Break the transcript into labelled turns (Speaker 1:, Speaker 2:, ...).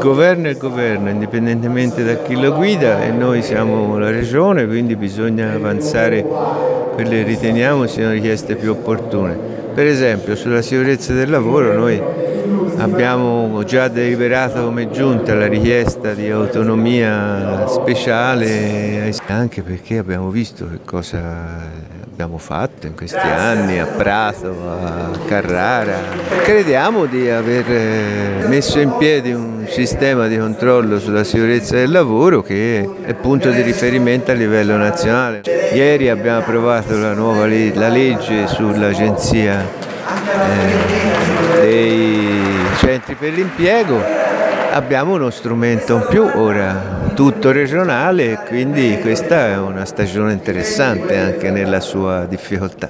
Speaker 1: governo è il governo, indipendentemente da chi lo guida, e noi siamo la regione, quindi bisogna avanzare quelle che riteniamo siano richieste più opportune. Per esempio sulla sicurezza del lavoro noi abbiamo già deliberato come giunta la richiesta di autonomia speciale, anche perché abbiamo visto che cosa abbiamo fatto in questi anni a Prato, a Carrara. Crediamo di aver messo in piedi un sistema di controllo sulla sicurezza del lavoro che è punto di riferimento a livello nazionale. Ieri abbiamo approvato la legge sull'agenzia dei centri per l'impiego, abbiamo uno strumento in più ora, tutto regionale, quindi questa è una stagione interessante anche nella sua difficoltà.